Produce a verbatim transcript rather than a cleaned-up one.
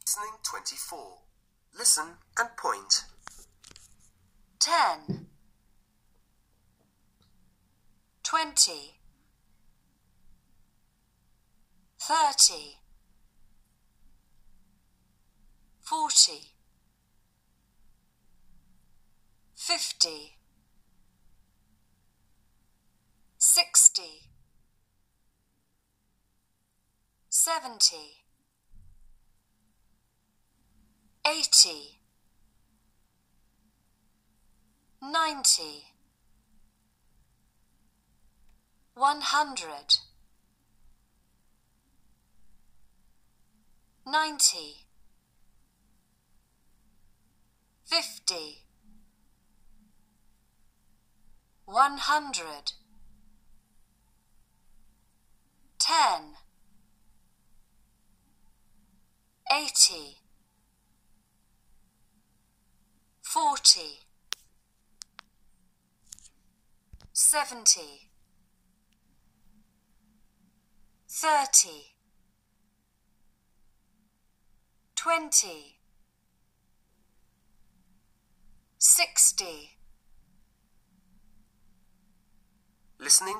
Listening twenty-four. Listen and point. Ten. Twenty. Thirty. Forty. Fifty. Sixty. Seventy. Eighty. Ninety. One hundred. Ninety. Fifty. One hundred. Ten. Eighty. Forty. Seventy. Thirty. Twenty. Sixty. Listening